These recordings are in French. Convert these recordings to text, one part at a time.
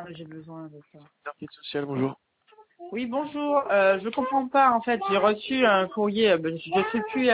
Ah, j'ai besoin de ça. Enquête sociale, bonjour. Oui, bonjour. Je comprends pas, en fait. J'ai reçu un courrier. Je suis plus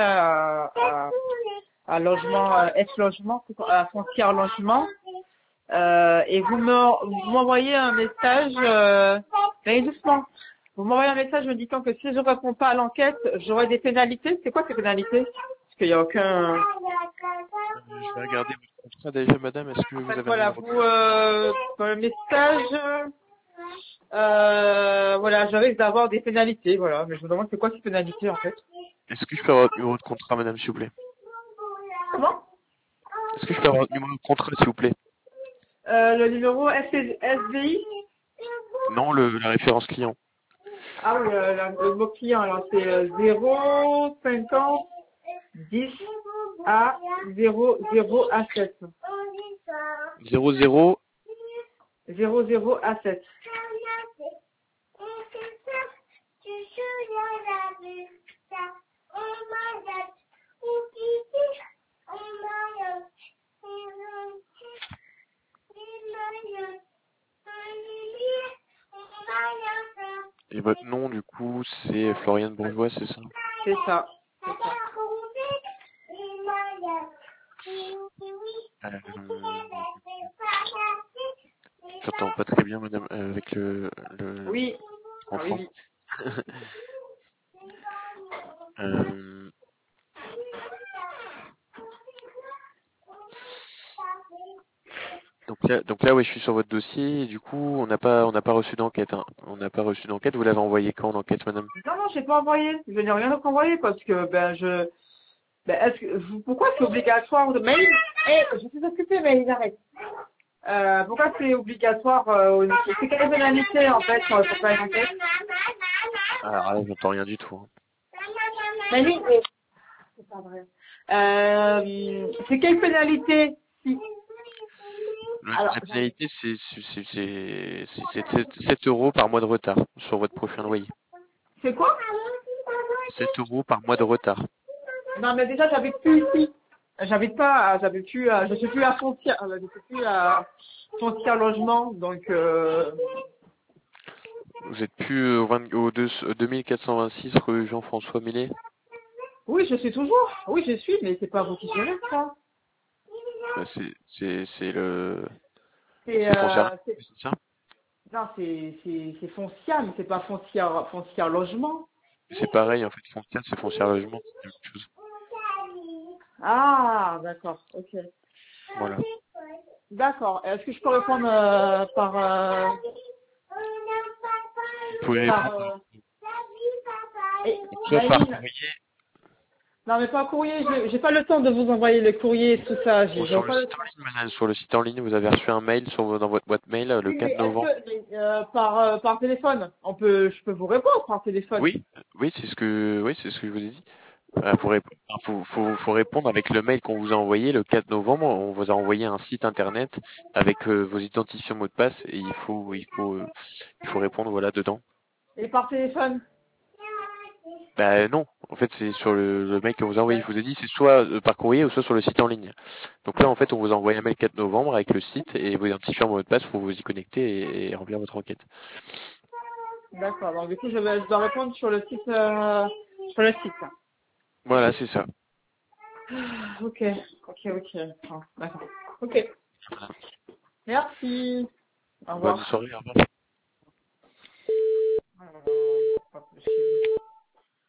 à logement, F-logement, à Foncière Logement. Et vous m'envoyez un message, mais doucement. Vous m'envoyez un message me disant que si je réponds pas à l'enquête, j'aurai des pénalités. C'est quoi ces pénalités? Parce qu'il n'y a aucun... Je vais regarder votre contrat déjà, madame. Est-ce que En vous fait, avez un voilà, numéro de... vous, dans le message, voilà, je risque d'avoir des pénalités, voilà. Mais je me demande c'est quoi ces pénalités, en fait. Est-ce que je peux avoir votre numéro de contrat, madame, s'il vous plaît? Comment? Est-ce que je peux avoir votre numéro de contrat, s'il vous plaît? Le numéro SBI? Non, la référence client. Ah oui, le mot client, alors c'est 050 10 à 00 à 7. 00. 00 à 7. Et votre nom, du coup, c'est Floriane Bourgeois, c'est ça? C'est ça. C'est ça. Euh, J'entends pas très bien, madame, avec le Oui. Ah oui, enfant. oui. Euh, donc là, oui, je suis sur votre dossier. Et du coup, on n'a pas reçu d'enquête, hein. On n'a pas reçu d'enquête. Vous l'avez envoyé quand, l'enquête, madame? Non, non, j'ai pas envoyé. Je n'ai rien envoyé parce que, pourquoi c'est obligatoire de mail? Je suis occupée, mais il arrête. Pourquoi c'est obligatoire, c'est quelle pénalité, en fait, pour faire une enquête? Alors là, j'entends rien du tout, hein. Mais oui, c'est pas vrai. C'est quelle pénalité? Si. Alors, La pénalité, c'est 7 euros par mois de retard sur votre prochain loyer. c'est quoi? 7 euros par mois de retard. Non, mais déjà, j'habite plus ici. J'habite pas, j'habite plus, je suis plus à Foncière, je suis plus à Foncière Logement, donc, Vous êtes plus au 2426 rue Jean-François Millet? oui, je suis toujours. Oui, je suis, mais c'est pas vous qui gérez ça. Bah, C'est, c'est foncière, c'est ça? non, c'est Foncière, mais c'est pas Foncière Logement. C'est pareil, en fait, foncière, c'est foncière logement, c'est la même chose. Ah, d'accord, ok. Voilà. D'accord. Est-ce que je peux répondre Vous pouvez par répondre soit par Maïline? courrier Non, mais pas courrier. J'ai pas le temps de vous envoyer le courrier et tout ça. ou J'ai sur le pas le site en temps. ligne, madame. Sur le site en ligne, vous avez reçu un mail dans votre boîte mail le Oui, mais 4 est-ce novembre. que par téléphone, je peux vous répondre par téléphone. Oui, oui, c'est ce que je vous ai dit. Faut répondre avec le mail qu'on vous a envoyé le 4 novembre. On vous a envoyé un site internet avec vos identifiants mots de passe et il faut répondre voilà dedans. Et par téléphone. Bah non, en fait c'est sur le mail que vous a envoyé. Je vous ai dit c'est soit par courrier ou soit sur le site en ligne. Donc là en fait on vous a envoyé un mail 4 novembre avec le site et vos identifiants mots de passe pour vous y connecter et remplir votre enquête. D'accord. Donc du coup, je dois répondre sur le site. Sur le site. Voilà c'est ça. Ok. Ok. Ok. Ah, d'accord. Ok. Merci. Au Bonne revoir. soirée. Au revoir.